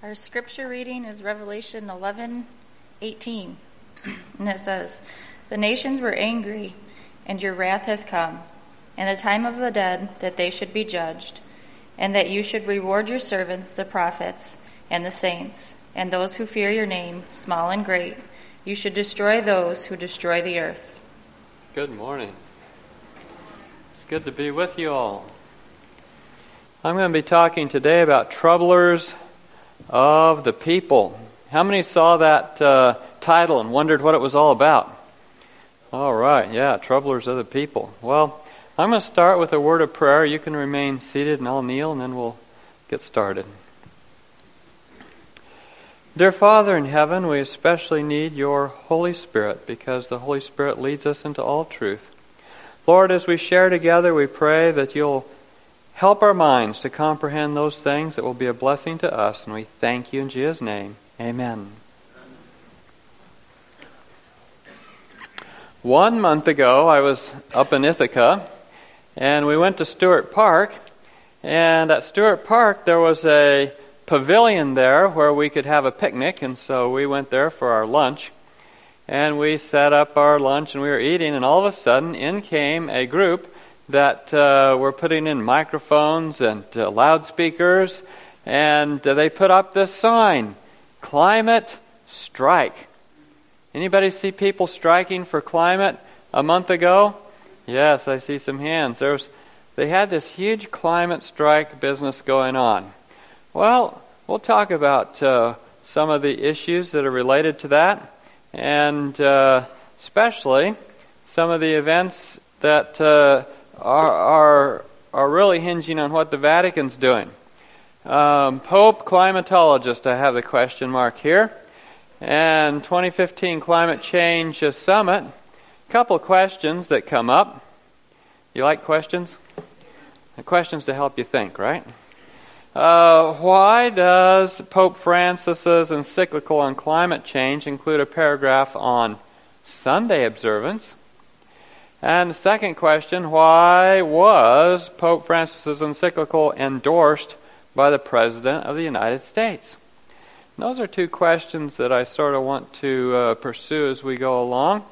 Our scripture reading is Revelation 11:18, and it says, "The nations were angry, and your wrath has come, and the time of the dead that they should be judged, and that you should reward your servants, the prophets, and the saints, and those who fear your name, small and great. You should destroy those who destroy the earth." Good morning. It's good to be with you all. I'm going to be talking today about troublers of the people. How many saw that title and wondered what it was all about? All right, yeah, troublers of the people. Well, I'm going to start with a word of prayer. You can remain seated and I'll kneel and then we'll get started. Dear Father in heaven, we especially need your Holy Spirit because the Holy Spirit leads us into all truth. Lord, as we share together, we pray that you'll help our minds to comprehend those things that will be a blessing to us, and we thank you in Jesus' name. Amen. 1 month ago, I was up in Ithaca, and we went to Stewart Park, and at Stewart Park there was a pavilion there where we could have a picnic, and so we went there for our lunch, and we set up our lunch, and we were eating, and all of a sudden in came a group that were putting in microphones and loudspeakers, and they put up this sign, "Climate Strike." Anybody see people striking for climate a month ago? Yes, I see some hands. They had this huge climate strike business going on. Well, we'll talk about some of the issues that are related to that, and especially some of the events that are really hinging on what the Vatican's doing. Pope climatologist, I have the question mark here. And 2015 Climate Change Summit. A couple questions that come up. You like questions? The questions to help you think, right? Why does Pope Francis's encyclical on climate change include a paragraph on Sunday observance? And the second question, why was Pope Francis's encyclical endorsed by the President of the United States? And those are two questions that I sort of want to pursue as we go along.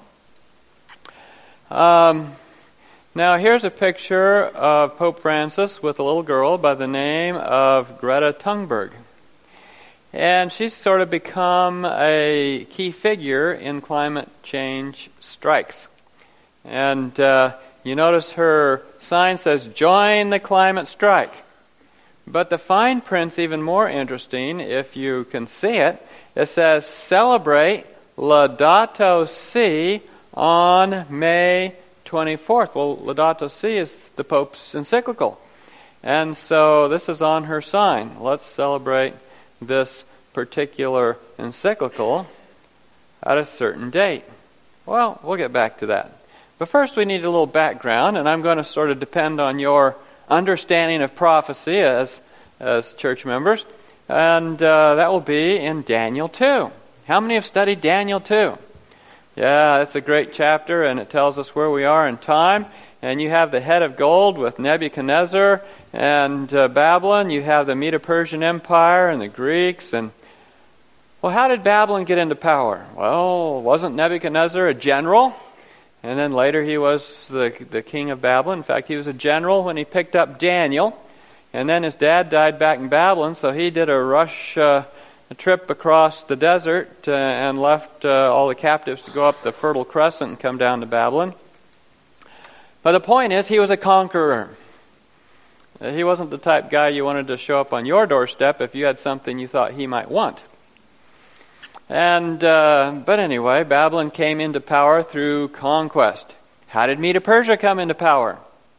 Now here's a picture of Pope Francis with a little girl by the name of Greta Thunberg. And she's sort of become a key figure in climate change strikes. And you notice her sign says, "Join the climate strike." But the fine print's even more interesting if you can see it. It says, "Celebrate Laudato Si on May 24th. Well, Laudato Si is the Pope's encyclical. And so this is on her sign. Let's celebrate this particular encyclical at a certain date. Well, we'll get back to that. But first we need a little background, and I'm going to sort of depend on your understanding of prophecy as church members. And that will be in Daniel 2. How many have studied Daniel 2? Yeah, it's a great chapter, and it tells us where we are in time. And you have the head of gold with Nebuchadnezzar and Babylon. You have the Medo-Persian Empire and the Greeks. And well, how did Babylon get into power? Well, wasn't Nebuchadnezzar a general? And then later he was the king of Babylon. In fact, he was a general when he picked up Daniel. And then his dad died back in Babylon, so he did a trip across the desert and left all the captives to go up the Fertile Crescent and come down to Babylon. But the point is, he was a conqueror. He wasn't the type guy you wanted to show up on your doorstep if you had something you thought he might want. And but anyway, Babylon came into power through conquest. How did Medo-Persia come into power?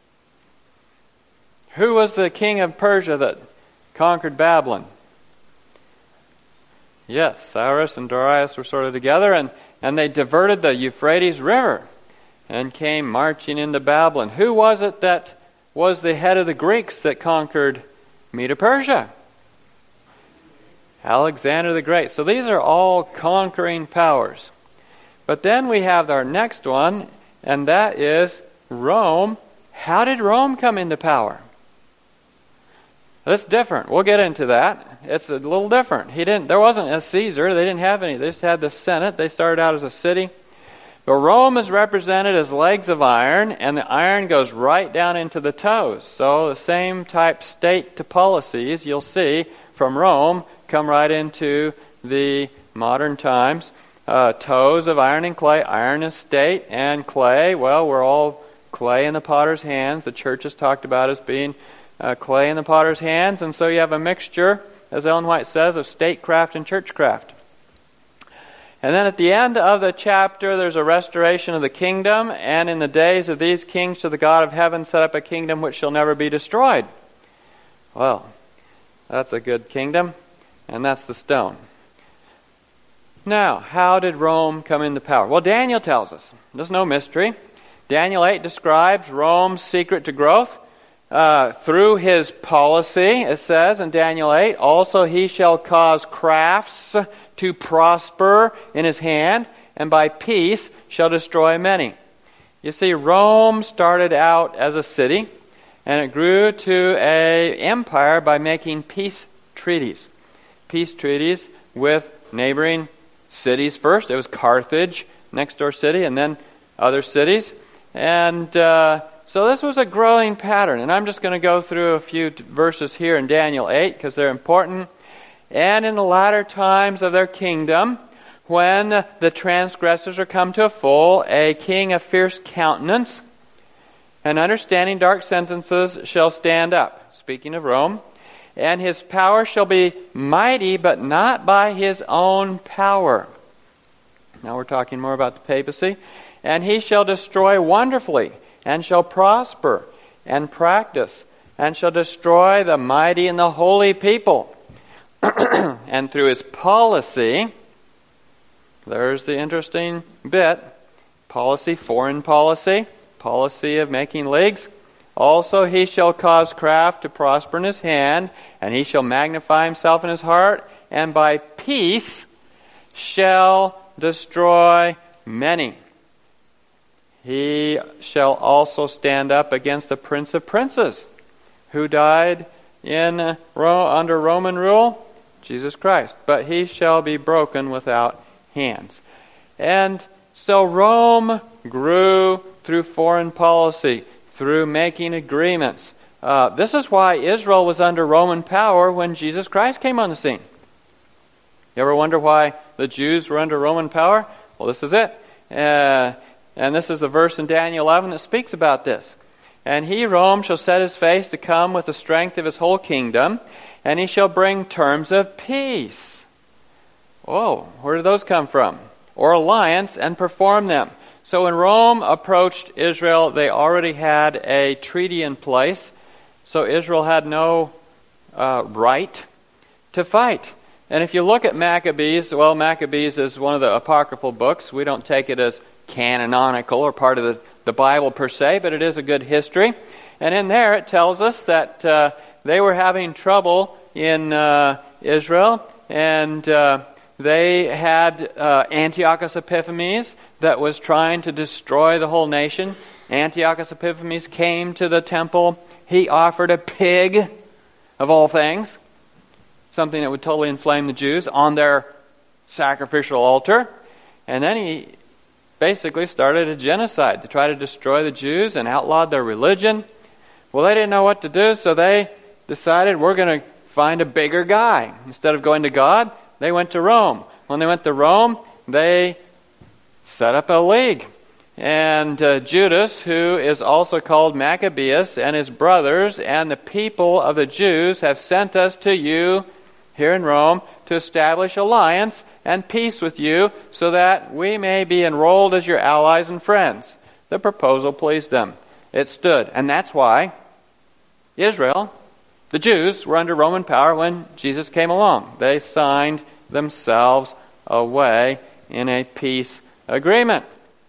Who was the king of Persia that conquered Babylon? Yes, Cyrus and Darius were sort of together, and they diverted the Euphrates River and came marching into Babylon. Who was it that was the head of the Greeks that conquered Medo-Persia? Alexander the Great. So these are all conquering powers. But then we have our next one, and that is Rome. How did Rome come into power? That's different. We'll get into that. It's a little different. There wasn't a Caesar. They didn't have any. They just had the Senate. They started out as a city. But Rome is represented as legs of iron, and the iron goes right down into the toes. So the same type state policies you'll see from Rome come right into the modern times. Toes of iron and clay. Iron is state, and clay, well, we're all clay in the potter's hands. The church is talked about as being clay in the potter's hands, and so you have a mixture, as Ellen White says, of statecraft and churchcraft. And then at the end of the chapter, there's a restoration of the kingdom, and in the days of these kings shall the God of heaven set up a kingdom which shall never be destroyed. Well, that's a good kingdom, and that's the stone. Now, how did Rome come into power? Well, Daniel tells us. There's no mystery. Daniel 8 describes Rome's secret to growth through his policy. It says in Daniel 8, also he shall cause crafts to prosper in his hand, and by peace shall destroy many. You see, Rome started out as a city, and it grew to an empire by making peace treaties. Peace treaties with neighboring cities first. It was Carthage, next door city, and then other cities. And so this was a growing pattern. And I'm just going to go through a few verses here in Daniel 8 because they're important. And in the latter times of their kingdom, when the transgressors are come to a full, a king of fierce countenance and understanding dark sentences shall stand up. Speaking of Rome. And his power shall be mighty, but not by his own power. Now we're talking more about the papacy. And he shall destroy wonderfully, and shall prosper, and practice, and shall destroy the mighty and the holy people. And through his policy, there's the interesting bit, policy, foreign policy, policy of making leagues. Also he shall cause craft to prosper in his hand, and he shall magnify himself in his heart, and by peace shall destroy many. He shall also stand up against the Prince of Princes, who died under Roman rule, Jesus Christ. But he shall be broken without hands. And so Rome grew through foreign policy, through making agreements. This is why Israel was under Roman power when Jesus Christ came on the scene. You ever wonder why the Jews were under Roman power? Well, this is it. And this is a verse in Daniel 11 that speaks about this. And he, Rome, shall set his face to come with the strength of his whole kingdom, and he shall bring terms of peace. Whoa, where did those come from? Or alliance, and perform them. So when Rome approached Israel, they already had a treaty in place. So Israel had no right to fight. And if you look at Maccabees, well, Maccabees is one of the apocryphal books. We don't take it as canonical or part of the Bible per se, but it is a good history. And in there it tells us that they were having trouble in Israel, and they had Antiochus Epiphanes that was trying to destroy the whole nation. Antiochus Epiphanes came to the temple. He offered a pig, of all things, something that would totally inflame the Jews, on their sacrificial altar. And then he basically started a genocide to try to destroy the Jews and outlawed their religion. Well, they didn't know what to do, so they decided, we're going to find a bigger guy. Instead of going to God, they went to Rome. When they went to Rome, they set up a league. And Judas, who is also called Maccabeus, and his brothers and the people of the Jews have sent us to you here in Rome to establish alliance and peace with you so that we may be enrolled as your allies and friends. The proposal pleased them. It stood. And that's why Israel, the Jews, were under Roman power when Jesus came along. They signed themselves away in a peace agreement.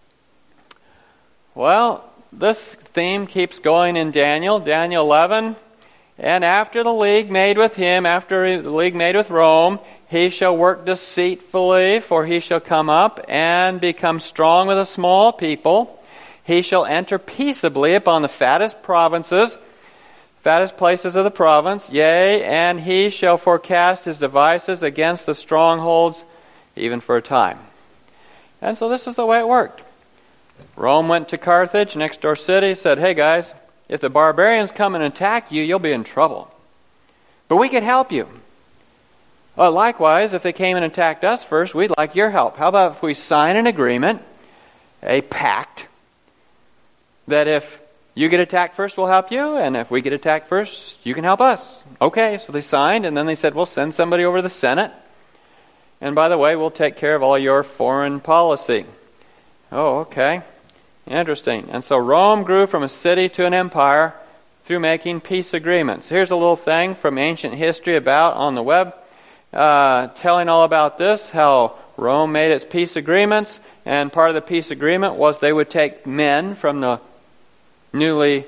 Well, this theme keeps going in Daniel 11. And after the league made with him, after the league made with Rome, he shall work deceitfully, for he shall come up and become strong with a small people. He shall enter peaceably upon the fattest provinces. fattest places of the province, yea, and he shall forecast his devices against the strongholds even for a time. And so this is the way it worked. Rome went to Carthage, next door city, said, hey guys, if the barbarians come and attack you, you'll be in trouble. But we could help you. Likewise, if they came and attacked us first, we'd like your help. How about if we sign an agreement, a pact, that if you get attacked first, we'll help you, and if we get attacked first, you can help us. Okay, so they signed, and then they said, we'll send somebody over to the Senate. And by the way, we'll take care of all your foreign policy. Oh, okay. Interesting. And so Rome grew from a city to an empire through making peace agreements. Here's a little thing from ancient history about on the web, telling all about this, how Rome made its peace agreements, and part of the peace agreement was they would take men from the newly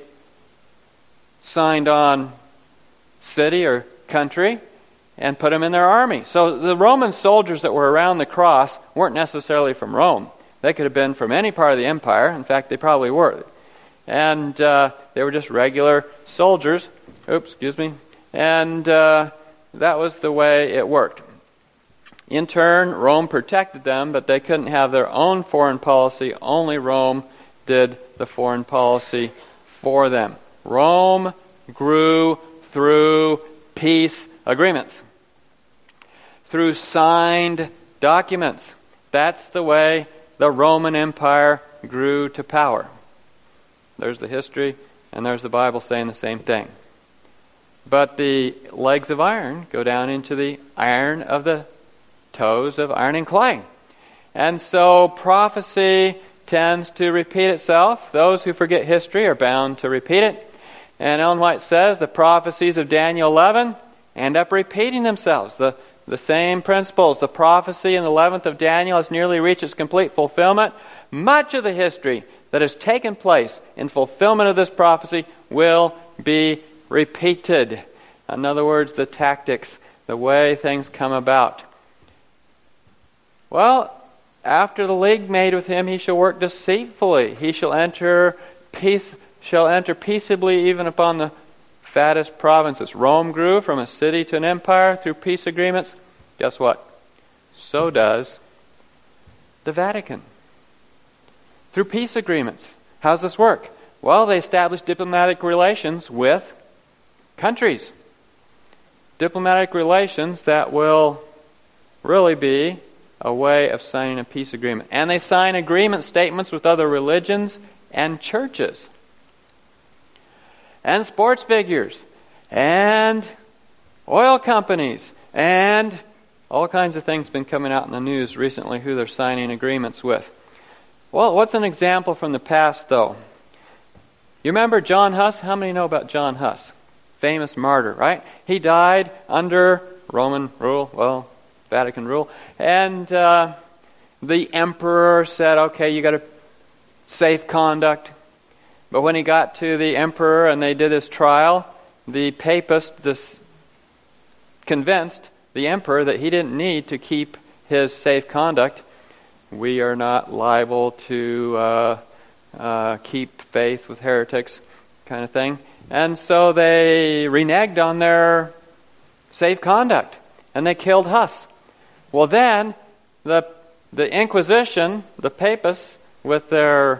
signed on city or country and put them in their army. So the Roman soldiers that were around the cross weren't necessarily from Rome. They could have been from any part of the empire. In fact, they probably were. And they were just regular soldiers. And that was the way it worked. In turn, Rome protected them, but they couldn't have their own foreign policy. Only Rome did the foreign policy for them. Rome grew through peace agreements, through signed documents. That's the way the Roman Empire grew to power. There's the history, and there's the Bible saying the same thing. But the legs of iron go down into the iron of the toes of iron and clay. And so prophecy tends to repeat itself. Those who forget history are bound to repeat it. And Ellen White says the prophecies of Daniel 11 end up repeating themselves. The same principles. The prophecy in the 11th of Daniel has nearly reached its complete fulfillment. Much of the history that has taken place in fulfillment of this prophecy will be repeated. In other words, the tactics, the way things come about. Well, after the league made with him, he shall work deceitfully. He shall enter peaceably even upon the fattest provinces. Rome grew from a city to an empire through peace agreements. Guess what? So does the Vatican. Through peace agreements. How does this work? Well, they establish diplomatic relations with countries. Diplomatic relations that will really be a way of signing a peace agreement. And they sign agreement statements with other religions and churches. And sports figures. And oil companies. And all kinds of things been coming out in the news recently who they're signing agreements with. Well, what's an example from the past, though? You remember John Huss? How many know about John Huss? Famous martyr, right? He died under Roman rule, Vatican rule. And the emperor said, okay, you got to safe conduct. But when he got to the emperor and they did his trial, the papist convinced the emperor that he didn't need to keep his safe conduct. We are not liable to keep faith with heretics, kind of thing. And so they reneged on their safe conduct, and they killed Huss. Well, then the Inquisition, the papists, with their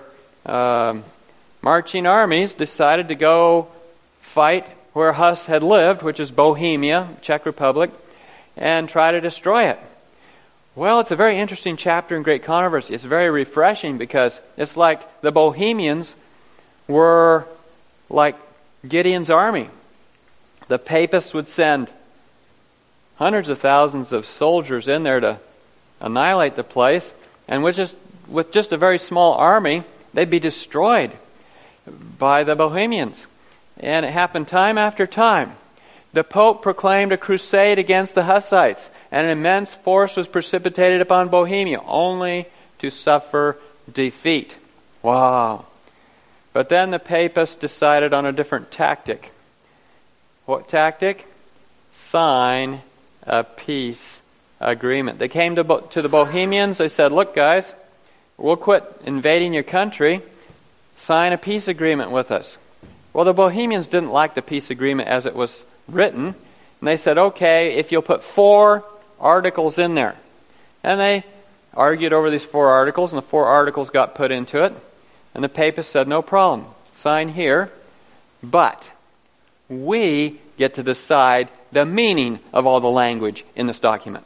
marching armies, decided to go fight where Huss had lived, which is Bohemia, Czech Republic, and try to destroy it. Well, it's a very interesting chapter in Great Controversy. It's very refreshing because it's like the Bohemians were like Gideon's army. The papists would send hundreds of thousands of soldiers in there to annihilate the place, and with just a very small army, they'd be destroyed by the Bohemians. And it happened time after time. The Pope proclaimed a crusade against the Hussites, and an immense force was precipitated upon Bohemia, only to suffer defeat. Wow. But then the papists decided on a different tactic. What tactic? Sign a peace agreement. They came to the Bohemians. They said, look guys, we'll quit invading your country. Sign a peace agreement with us. Well, the Bohemians didn't like the peace agreement as it was written, and they said, okay, if you'll put 4 articles in there. And they argued over these 4 articles, and the 4 articles got put into it, and the papists said, no problem, sign here, but we get to decide the meaning of all the language in this document.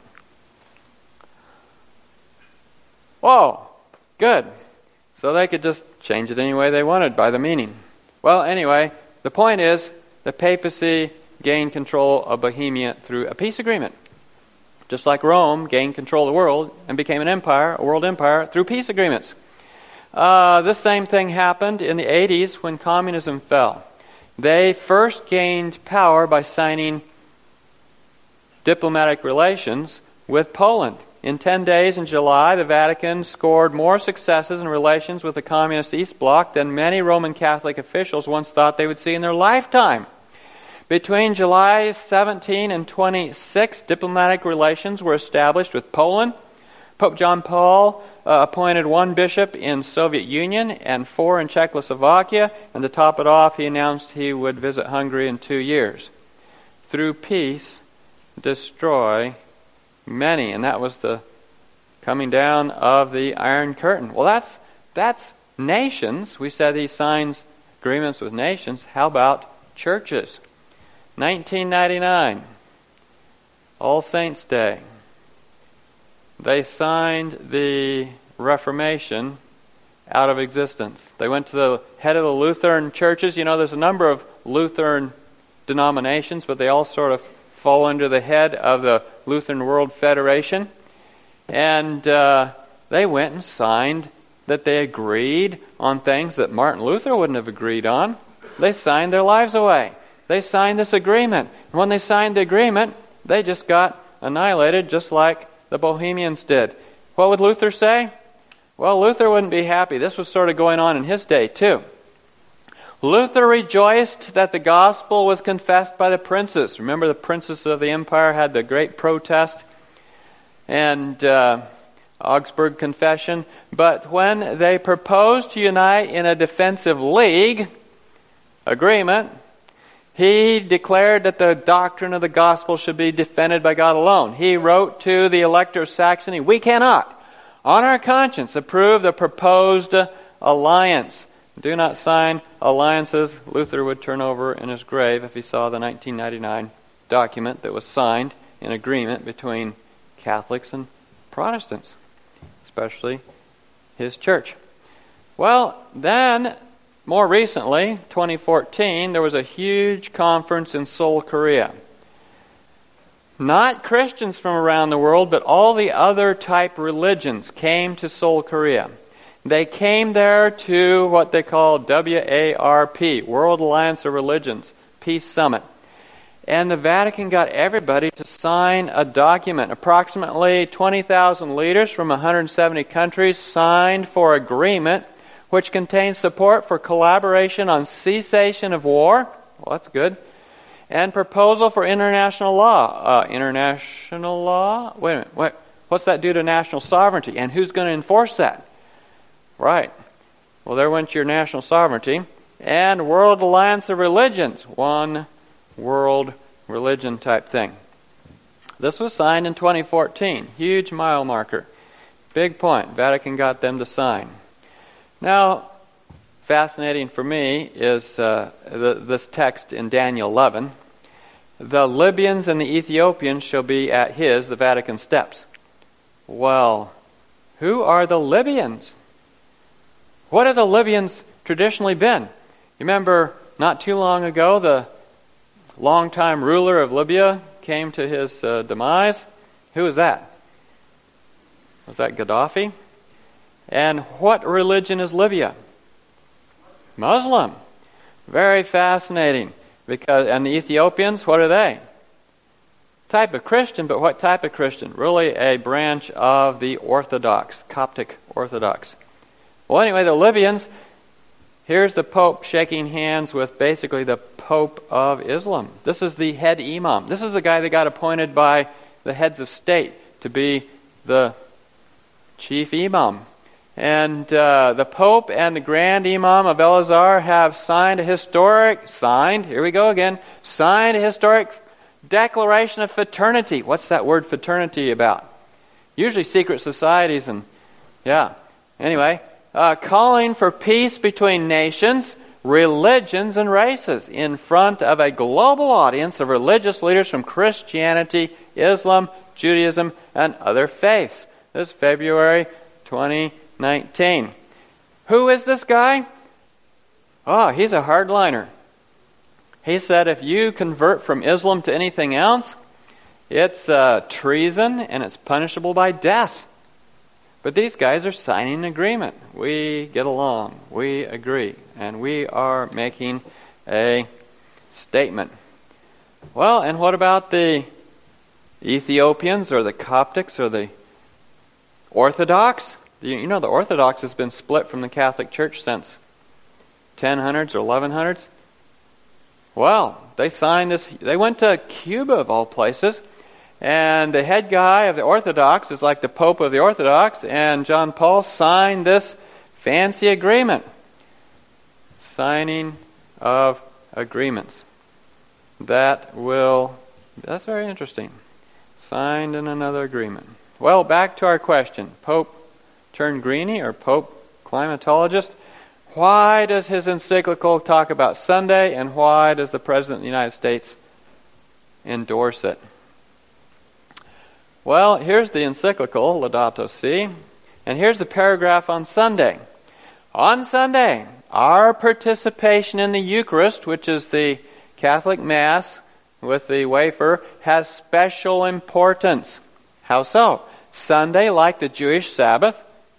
Whoa, good. So they could just change it any way they wanted by the meaning. Well, anyway, the point is the papacy gained control of Bohemia through a peace agreement. Just like Rome gained control of the world and became an empire, a world empire, through peace agreements. This same thing happened in the 80s when communism fell. They first gained power by signing diplomatic relations with Poland. In 10 days in July, the Vatican scored more successes in relations with the communist East Bloc than many Roman Catholic officials once thought they would see in their lifetime. Between July 17 and 26, diplomatic relations were established with Poland. Pope John Paul appointed 1 bishop in Soviet Union and 4 in Czechoslovakia, and to top it off, he announced he would visit Hungary in 2 years. Through peace, destroy many, and that was the coming down of the Iron Curtain. Well, that's nations. We said he signs agreements with nations. How about churches? 1999, All Saints' Day. They signed the Reformation out of existence. They went to the head of the Lutheran churches. You know, there's a number of Lutheran denominations, but they all sort of fall under the head of the Lutheran World Federation. And they went and signed that they agreed on things that Martin Luther wouldn't have agreed on. They signed their lives away. They signed this agreement. And when they signed the agreement, they just got annihilated just like the Bohemians did. What would Luther say? Well, Luther wouldn't be happy. This was sort of going on in his day too. Luther rejoiced that the gospel was confessed by the princes. Remember, the princes of the empire had the great protest and Augsburg Confession. But when they proposed to unite in a defensive league agreement, he declared that the doctrine of the gospel should be defended by God alone. He wrote to the Elector of Saxony, "We cannot, on our conscience, approve the proposed alliance. Do not sign alliances." Luther would turn over in his grave if he saw the 1999 document that was signed in agreement between Catholics and Protestants, especially his church. Well, then, more recently, 2014, there was a huge conference in Seoul, Korea. Not Christians from around the world, but all the other type religions came to Seoul, Korea. They came there to what they call WARP, World Alliance of Religions, Peace Summit. And the Vatican got everybody to sign a document. Approximately 20,000 leaders from 170 countries signed for agreement which contains support for collaboration on cessation of war. Well, that's good. And proposal for international law. International law? Wait a minute. What's that do to national sovereignty? And who's going to enforce that? Right. Well, there went your national sovereignty. And World Alliance of Religions. One world religion type thing. This was signed in 2014. Huge mile marker. Big point. Vatican got them to sign. Now, fascinating for me is this text in Daniel 11. The Libyans and the Ethiopians shall be at the Vatican steps. Well, who are the Libyans? What have the Libyans traditionally been? You remember not too long ago, the longtime ruler of Libya came to his demise. Who was that? Was that Gaddafi? And what religion is Libya? Muslim. Very fascinating. And the Ethiopians, what are they? Type of Christian, but what type of Christian? Really a branch of the Orthodox, Coptic Orthodox. Well, anyway, the Libyans, here's the Pope shaking hands with basically the Pope of Islam. This is the head imam. This is the guy that got appointed by the heads of state to be the chief imam. And the Pope and the Grand Imam of El-Azhar have signed a historic declaration of fraternity. What's that word fraternity about? Usually secret societies calling for peace between nations, religions, and races in front of a global audience of religious leaders from Christianity, Islam, Judaism, and other faiths. This is February 2019. Who is this guy? Oh, he's a hardliner. He said if you convert from Islam to anything else, it's treason and it's punishable by death. But these guys are signing an agreement. We get along. We agree. And we are making a statement. Well, and what about the Ethiopians or the Coptics or the Orthodox? You know the Orthodox has been split from the Catholic Church since 1000s or 1100s. Well, they signed this. They went to Cuba of all places. And the head guy of the Orthodox is like the Pope of the Orthodox, and John Paul signed this fancy agreement. Signing of agreements. That's very interesting. Signed in another agreement. Well, back to our question. Pope Turngrini or Pope Climatologist, why does his encyclical talk about Sunday, and why does the President of the United States endorse it? Well, here's the encyclical, Laudato Si, and here's the paragraph on Sunday. On Sunday, our participation in the Eucharist, which is the Catholic Mass with the wafer, has special importance. How so? Sunday, like the Jewish Sabbath,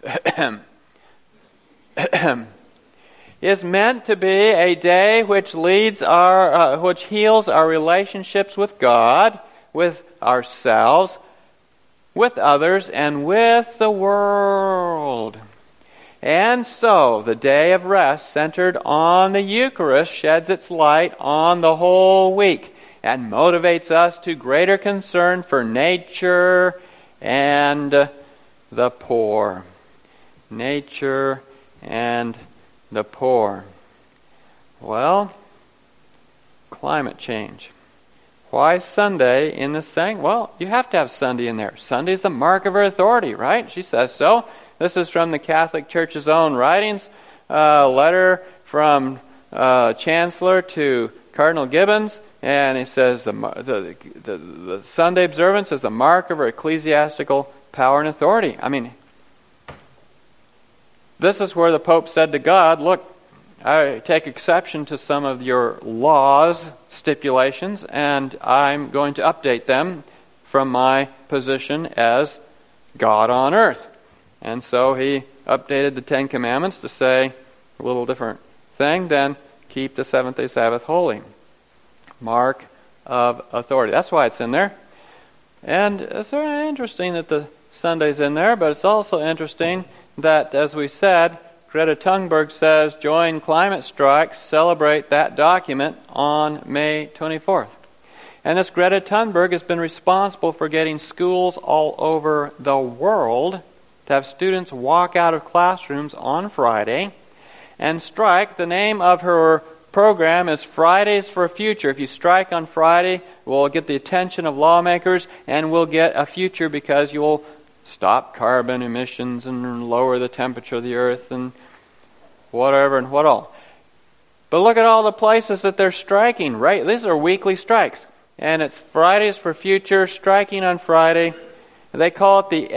is meant to be a day which heals our relationships with God, with ourselves, with others, and with the world. And so, the day of rest centered on the Eucharist sheds its light on the whole week and motivates us to greater concern for nature and the poor. Nature and the poor. Well, climate change. Why Sunday in this thing? Well, you have to have Sunday in there. Sunday is the mark of her authority, right? She says so. This is from the Catholic Church's own writings. A letter from Chancellor to Cardinal Gibbons. And he says the Sunday observance is the mark of her ecclesiastical power and authority. I mean, this is where the Pope said to God, look, I take exception to some of your laws, stipulations, and I'm going to update them from my position as God on earth. And so he updated the Ten Commandments to say a little different thing than keep the seventh-day Sabbath holy. Mark of authority. That's why it's in there. And it's very interesting that the Sunday's in there, but it's also interesting that, as we said, Greta Thunberg says, join climate strikes, celebrate that document on May 24th. And this Greta Thunberg has been responsible for getting schools all over the world to have students walk out of classrooms on Friday and strike. The name of her program is Fridays for Future. If you strike on Friday, we'll get the attention of lawmakers and we'll get a future because you'll stop carbon emissions and lower the temperature of the earth and whatever and what all. But look at all the places that they're striking, right? These are weekly strikes. And it's Fridays for Future, striking on Friday. They call it the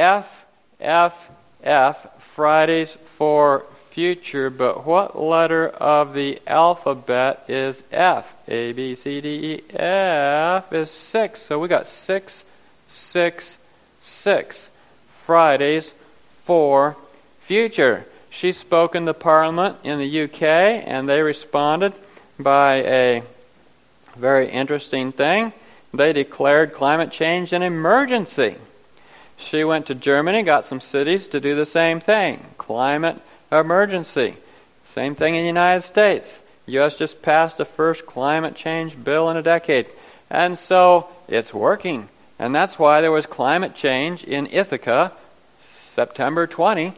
FFF, Fridays for Future. But what letter of the alphabet is F? A, B, C, D, E, F is 6. So we got 6, 6, 6. Fridays for Future. She spoke in the Parliament in the UK, and they responded by a very interesting thing. They declared climate change an emergency. She went to Germany, got some cities to do the same thing. Climate emergency. Same thing in the United States. The U.S. just passed the first climate change bill in a decade. And so it's working. And that's why there was climate change in Ithaca, September 20,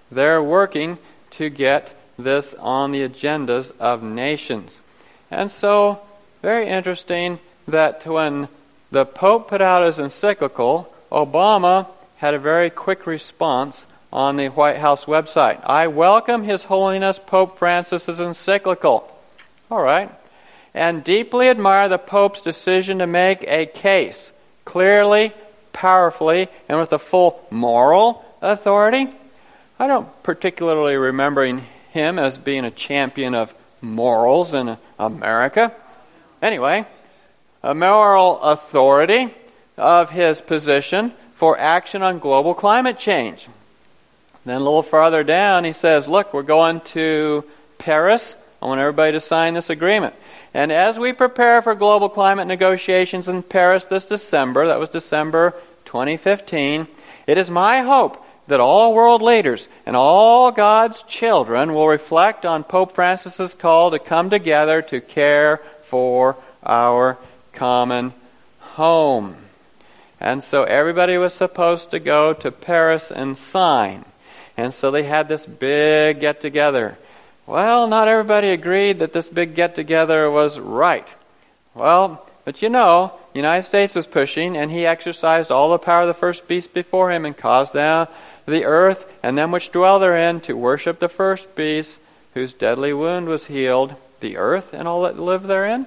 They're working to get this on the agendas of nations. And so, very interesting that when the Pope put out his encyclical, Obama had a very quick response on the White House website. I welcome His Holiness Pope Francis's encyclical. All right. And deeply admire the Pope's decision to make a case clearly, powerfully, and with a full moral authority. I don't particularly remember him as being a champion of morals in America. Anyway, a moral authority of his position for action on global climate change. Then a little farther down, he says, look, we're going to Paris. I want everybody to sign this agreement. And as we prepare for global climate negotiations in Paris this December, that was December 2015, it is my hope that all world leaders and all God's children will reflect on Pope Francis's call to come together to care for our common home. And so everybody was supposed to go to Paris and sign. And so they had this big get-together. Well, not everybody agreed that this big get-together was right. Well, but the United States was pushing, and he exercised all the power of the first beast before him and caused down the earth and them which dwell therein to worship the first beast, whose deadly wound was healed, the earth and all that live therein.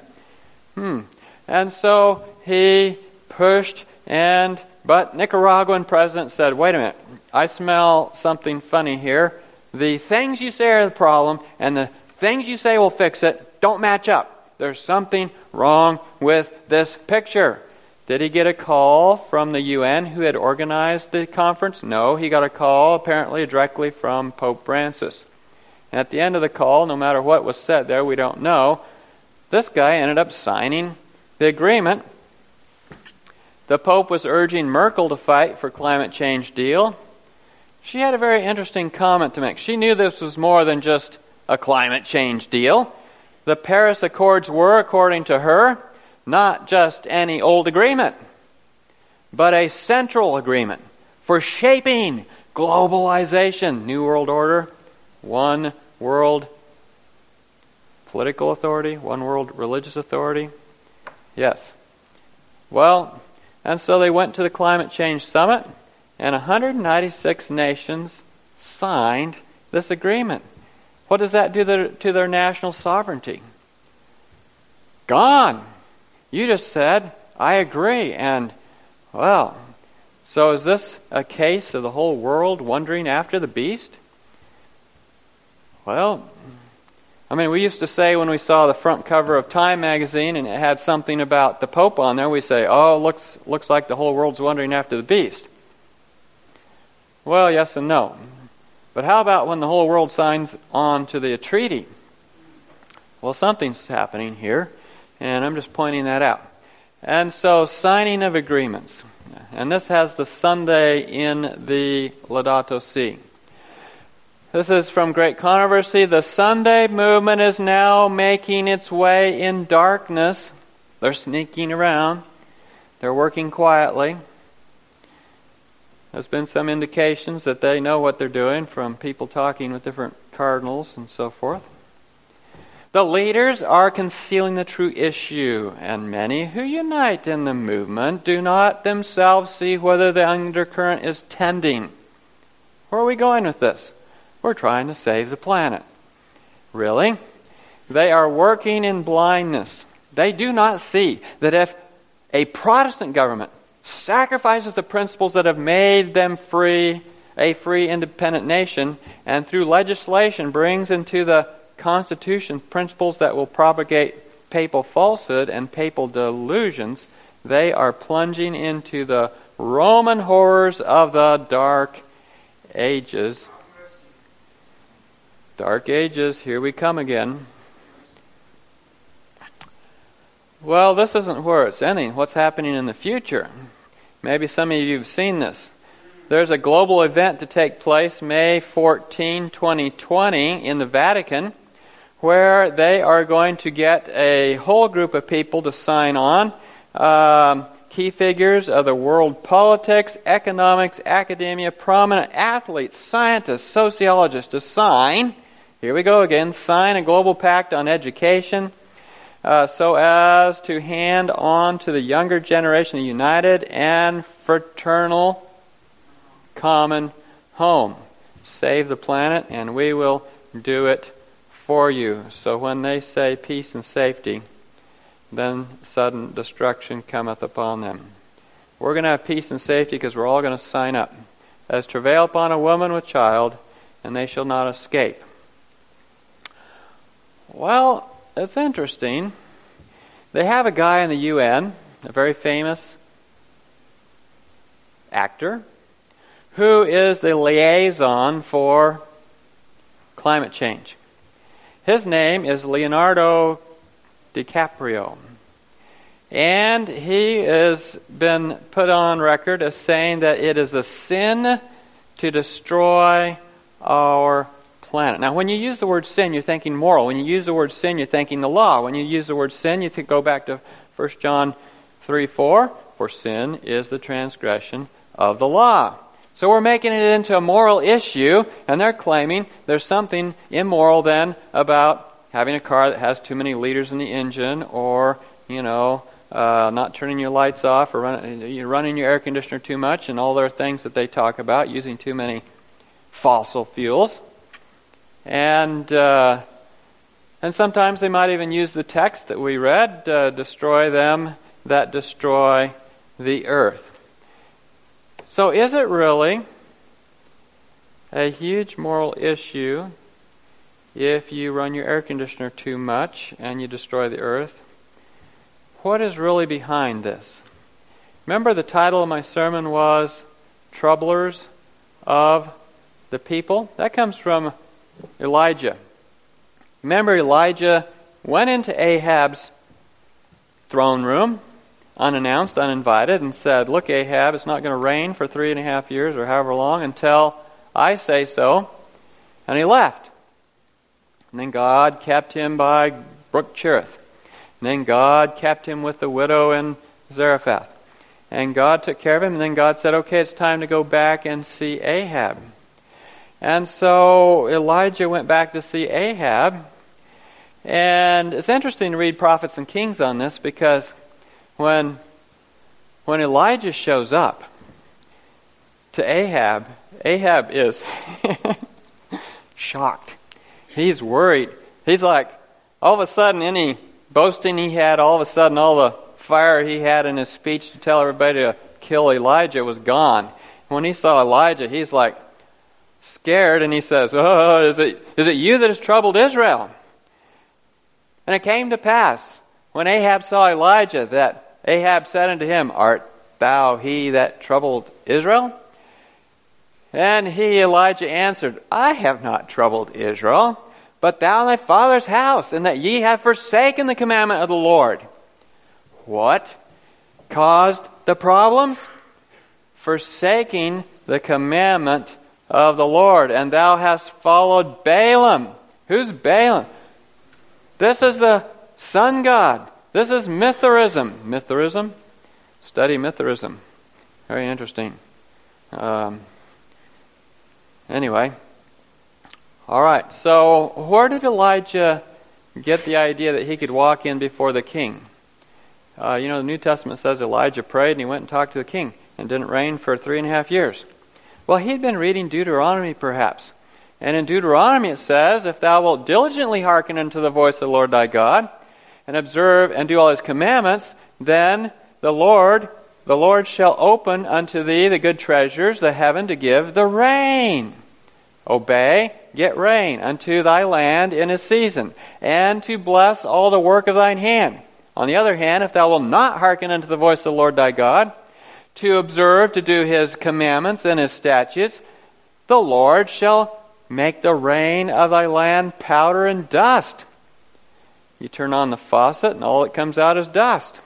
And so he pushed, but Nicaraguan president said, wait a minute, I smell something funny here. The things you say are the problem, and the things you say will fix it don't match up. There's something wrong with this picture. Did he get a call from the UN who had organized the conference? No, he got a call apparently directly from Pope Francis. And at the end of the call, no matter what was said there, we don't know, this guy ended up signing the agreement. The Pope was urging Merkel to fight for climate change deal. She had a very interesting comment to make. She knew this was more than just a climate change deal. The Paris Accords were, according to her, not just any old agreement, but a central agreement for shaping globalization, New World Order, one world political authority, one world religious authority. Yes. Well, and so they went to the Climate Change Summit, and 196 nations signed this agreement. What does that do to their national sovereignty? Gone. You just said, I agree. And, well, so is this a case of the whole world wandering after the beast? Well, we used to say when we saw the front cover of Time magazine and it had something about the Pope on there, we say, oh, looks like the whole world's wandering after the beast. Well, yes and no. But how about when the whole world signs on to the treaty? Well, something's happening here, and I'm just pointing that out. And so, signing of agreements. And this has the Sunday in the Laudato Si. This is from Great Controversy. The Sunday movement is now making its way in darkness. They're sneaking around. They're working quietly. There's been some indications that they know what they're doing from people talking with different cardinals and so forth. The leaders are concealing the true issue, and many who unite in the movement do not themselves see whether the undercurrent is tending. Where are we going with this? We're trying to save the planet. Really? They are working in blindness. They do not see that if a Protestant government sacrifices the principles that have made them a free, independent nation, and through legislation brings into the Constitution principles that will propagate papal falsehood and papal delusions, they are plunging into the Roman horrors of the Dark Ages. Dark Ages, here we come again. Well, this isn't where it's ending. What's happening in the future? Maybe some of you have seen this. There's a global event to take place May 14, 2020 in the Vatican, where they are going to get a whole group of people to sign on key figures of the world politics, economics, academia, prominent athletes, scientists, sociologists to sign, here we go again, sign a global pact on education so as to hand on to the younger generation a united and fraternal common home. Save the planet and we will do it for you. So when they say peace and safety, then sudden destruction cometh upon them. We're going to have peace and safety because we're all going to sign up. As travail upon a woman with child, and they shall not escape. Well, it's interesting. They have a guy in the UN, a very famous actor, who is the liaison for climate change. His name is Leonardo DiCaprio. And he has been put on record as saying that it is a sin to destroy our planet. Now, when you use the word sin, you're thinking moral. When you use the word sin, you're thinking the law. When you use the word sin, you go back to 1 John 3:4. For sin is the transgression of the law. So we're making it into a moral issue, and they're claiming there's something immoral then about having a car that has too many liters in the engine, or, not turning your lights off, or running your air conditioner too much, and all their things that they talk about, using too many fossil fuels. And sometimes they might even use the text that we read, destroy them that destroy the earth. So is it really a huge moral issue if you run your air conditioner too much and you destroy the earth? What is really behind this? Remember, the title of my sermon was Troublers of the People? That comes from Elijah. Remember, Elijah went into Ahab's throne room, unannounced, uninvited, and said, "Look, Ahab, it's not going to rain for 3.5 years or however long until I say so." And he left. And then God kept him by Brook Cherith. And then God kept him with the widow in Zarephath. And God took care of him. And then God said, "Okay, it's time to go back and see Ahab." And so Elijah went back to see Ahab. And it's interesting to read Prophets and Kings on this, because when Elijah shows up to Ahab, Ahab is shocked. He's worried. He's like, all of a sudden, any boasting he had, all of a sudden, all the fire he had in his speech to tell everybody to kill Elijah was gone. When he saw Elijah, he's like scared, and he says, "Oh, is it you that has troubled Israel?" And it came to pass, when Ahab saw Elijah, that Ahab said unto him, "Art thou he that troubled Israel?" And he, Elijah, answered, "I have not troubled Israel, but thou and thy father's house, and that ye have forsaken the commandment of the Lord." What caused the problems? Forsaking the commandment of the Lord. And thou hast followed Balaam. Who's Balaam? This is the sun god. This is Mithraism. Mithraism? Study Mithraism. Very interesting. Anyway. All right. So where did Elijah get the idea that he could walk in before the king? The New Testament says Elijah prayed and he went and talked to the king, and didn't rain for 3.5 years. Well, he'd been reading Deuteronomy perhaps. And in Deuteronomy it says, "If thou wilt diligently hearken unto the voice of the Lord thy God, and observe and do all his commandments, then the Lord shall open unto thee the good treasures, the heaven, to give the rain." Obey, get rain unto thy land in his season, and to bless all the work of thine hand. On the other hand, if thou wilt not hearken unto the voice of the Lord thy God, to observe to do his commandments and his statutes, the Lord shall make the rain of thy land powder and dust. You turn on the faucet and all that comes out is dust.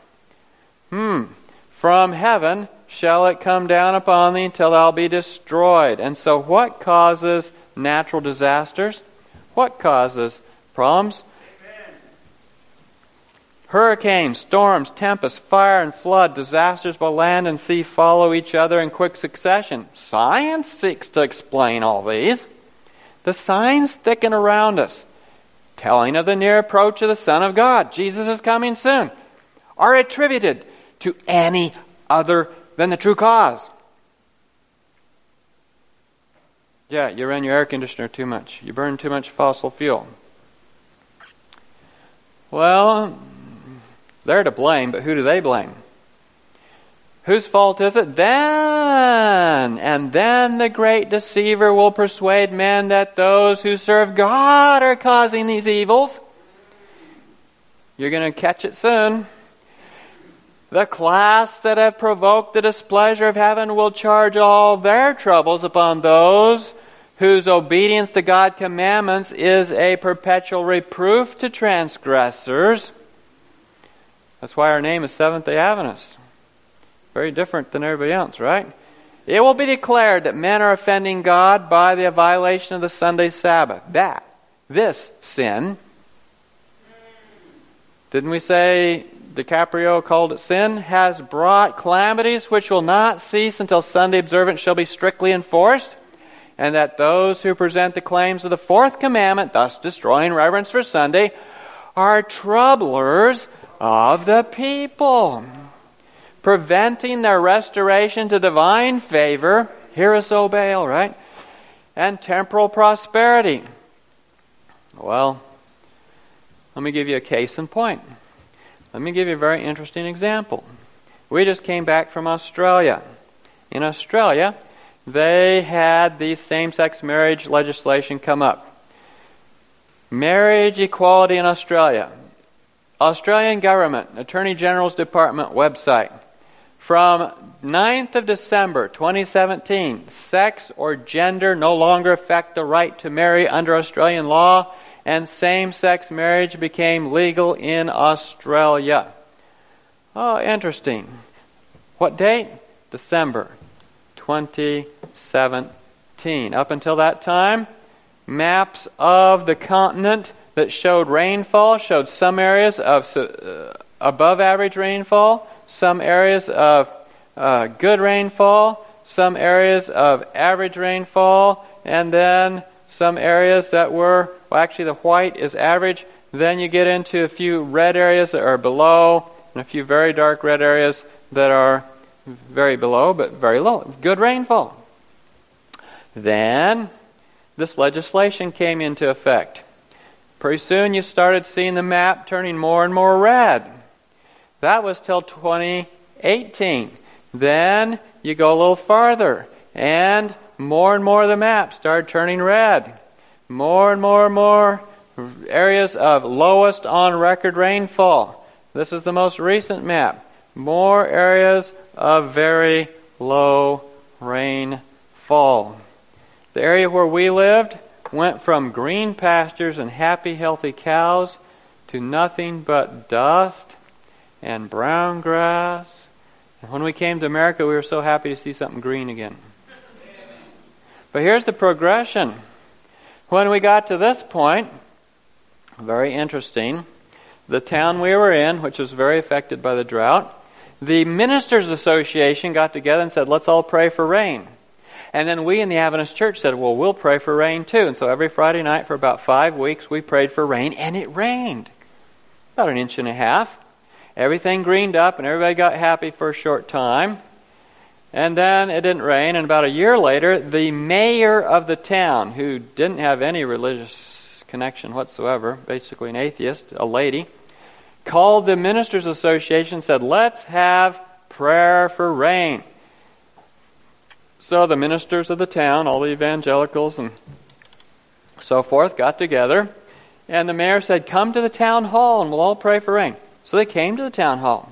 From heaven shall it come down upon thee until thou be destroyed. And so what causes natural disasters? What causes problems? Hurricanes, storms, tempests, fire and flood, disasters by land and sea follow each other in quick succession. Science seeks to explain all these. The signs thicken around us, telling of the near approach of the Son of God, Jesus is coming soon, are attributed to any other than the true cause. Yeah, you run your air conditioner too much. You burn too much fossil fuel. Well, they're to blame, but who do they blame? Whose fault is it? And then the great deceiver will persuade men that those who serve God are causing these evils. You're going to catch it soon. The class that have provoked the displeasure of heaven will charge all their troubles upon those whose obedience to God's commandments is a perpetual reproof to transgressors. That's why our name is Seventh-day Adventists. Very different than everybody else, right? It will be declared that men are offending God by the violation of the Sunday Sabbath. This sin, didn't we say DiCaprio called it sin, has brought calamities which will not cease until Sunday observance shall be strictly enforced, and that those who present the claims of the fourth commandment, thus destroying reverence for Sunday, are troublers of the people, preventing their restoration to divine favor, hear us, O Baal, right? And temporal prosperity. Well, let me give you a case in point. Let me give you a very interesting example. We just came back from Australia. In Australia, they had the same-sex marriage legislation come up. Marriage equality in Australia. Australian government, Attorney General's Department website. From 9th of December 2017, sex or gender no longer affect the right to marry under Australian law, and same-sex marriage became legal in Australia. Oh, interesting. What date? December 2017. Up until that time, maps of the continent that showed rainfall showed some areas of above average rainfall, some areas of good rainfall, some areas of average rainfall, and then some areas that were, well, actually the white is average. Then you get into a few red areas that are below, and a few very dark red areas that are very below, but very low. Good rainfall. Then this legislation came into effect. Pretty soon you started seeing the map turning more and more red. That was till 2018. Then you go a little farther, and more of the map started turning red. More and more areas of lowest on record rainfall. This is the most recent map. More areas of very low rainfall. The area where we lived went from green pastures and happy, healthy cows to nothing but dust and brown grass. And when we came to America, we were so happy to see something green again. But here's the progression. When we got to this point, very interesting, the town we were in, which was very affected by the drought, the Ministers Association got together and said, let's all pray for rain. And then we in the Adventist Church said, well, we'll pray for rain too. And so every Friday night for about 5 weeks, we prayed for rain, and it rained. About 1.5 inches. Everything greened up, and everybody got happy for a short time. And then it didn't rain, and about a year later, the mayor of the town, who didn't have any religious connection whatsoever, basically an atheist, a lady, called the Ministers Association and said, let's have prayer for rain. So the ministers of the town, all the evangelicals and so forth, got together, and the mayor said, come to the town hall and we'll all pray for rain. So they came to the town hall.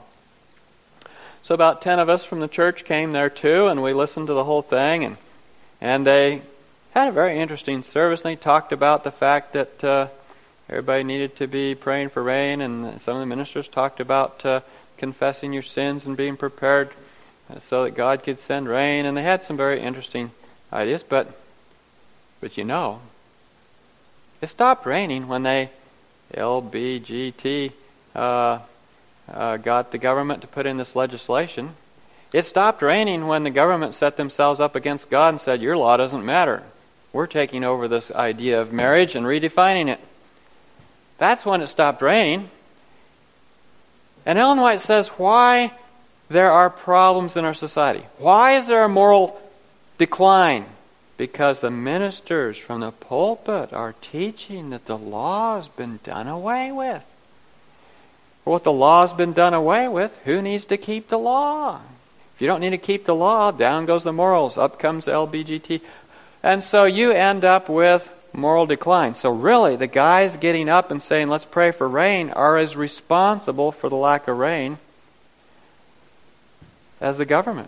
So about 10 of us from the church came there too, and we listened to the whole thing, and they had a very interesting service, and they talked about the fact that everybody needed to be praying for rain, and some of the ministers talked about confessing your sins and being prepared so that God could send rain, and they had some very interesting ideas, but you know, it stopped raining when they LBGT got the government to put in this legislation. It stopped raining when the government set themselves up against God and said, your law doesn't matter. We're taking over this idea of marriage and redefining it. That's when it stopped raining. And Ellen White says why there are problems in our society. Why is there a moral decline? Because the ministers from the pulpit are teaching that the law has been done away with. Well, if the law has been done away with, who needs to keep the law? If you don't need to keep the law, down goes the morals, up comes the LBGT. And so you end up with moral decline. So really, the guys getting up and saying, let's pray for rain, are as responsible for the lack of rain as the government.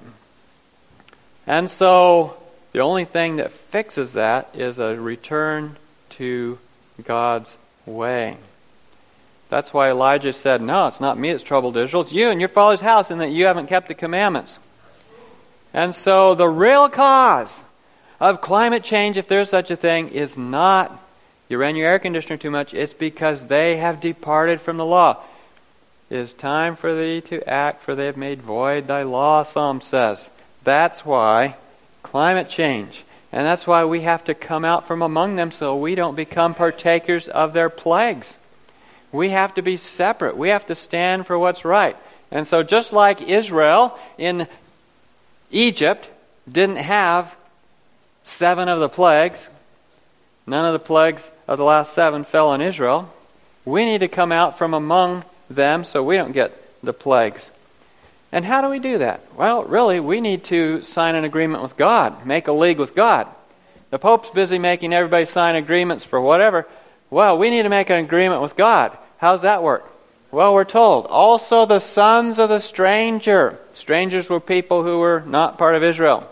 And so the only thing that fixes that is a return to God's way. That's why Elijah said, no, it's not me that's troubled Israel. It's you and your father's house, and that you haven't kept the commandments. And so the real cause of climate change, if there's such a thing, is not you ran your air conditioner too much. It's because they have departed from the law. It is time for thee to act, for they have made void thy law, Psalm says. That's why climate change. And that's why we have to come out from among them so we don't become partakers of their plagues. We have to be separate. We have to stand for what's right. And so just like Israel in Egypt didn't have 7 of the plagues, none of the plagues of the last 7 fell on Israel, we need to come out from among them so we don't get the plagues. And how do we do that? Well, really, we need to sign an agreement with God, make a league with God. The Pope's busy making everybody sign agreements for whatever. Well, we need to make an agreement with God. How's that work? Well, we're told, also the sons of the stranger. Strangers were people who were not part of Israel.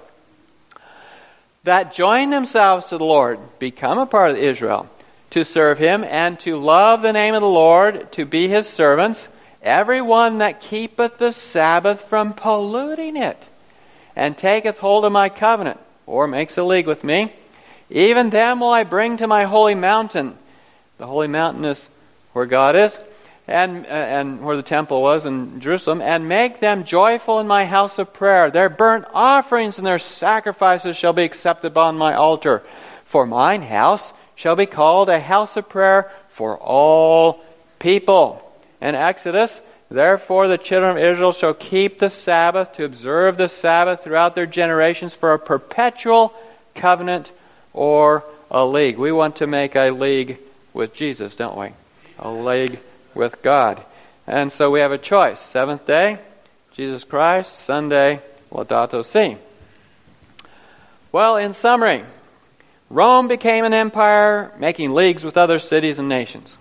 That join themselves to the Lord, become a part of Israel, to serve Him and to love the name of the Lord, to be His servants, everyone that keepeth the Sabbath from polluting it, and taketh hold of my covenant, or makes a league with me, even them will I bring to my holy mountain. The holy mountain is where God is, and where the temple was in Jerusalem, and make them joyful in my house of prayer. Their burnt offerings and their sacrifices shall be accepted upon my altar. For mine house shall be called a house of prayer for all people. And Exodus, therefore the children of Israel shall keep the Sabbath, to observe the Sabbath throughout their generations for a perpetual covenant or a league. We want to make a league with Jesus, don't we? A league with God. And so we have a choice. 7th day, Jesus Christ. Sunday, Laudato Si. Well, in summary, Rome became an empire, making leagues with other cities and nations.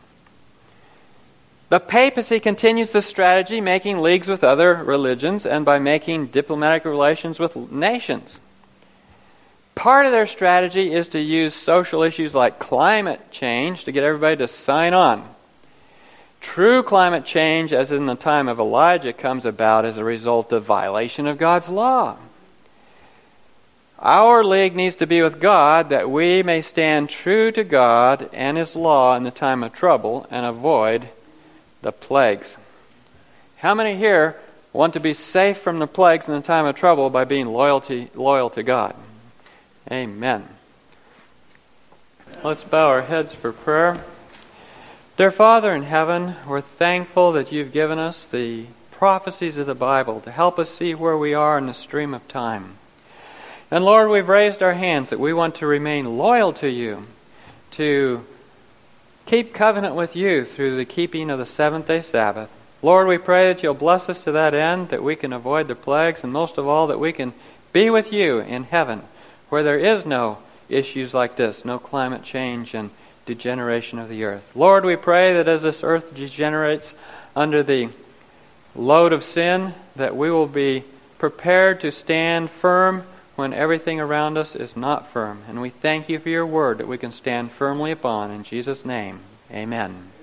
The papacy continues this strategy, making leagues with other religions and by making diplomatic relations with nations. Part of their strategy is to use social issues like climate change to get everybody to sign on. True climate change, as in the time of Elijah, comes about as a result of violation of God's law. Our league needs to be with God that we may stand true to God and His law in the time of trouble and avoid the plagues. How many here want to be safe from the plagues in the time of trouble by being loyal to God? Amen. Let's bow our heads for prayer. Dear Father in heaven, we're thankful that You've given us the prophecies of the Bible to help us see where we are in the stream of time. And Lord, we've raised our hands that we want to remain loyal to You, to keep covenant with You through the keeping of the 7th-day Sabbath. Lord, we pray that You'll bless us to that end, that we can avoid the plagues, and most of all, that we can be with You in heaven, where there is no issues like this, no climate change and degeneration of the earth. Lord, we pray that as this earth degenerates under the load of sin, that we will be prepared to stand firm when everything around us is not firm. And we thank You for Your word that we can stand firmly upon. In Jesus' name, amen.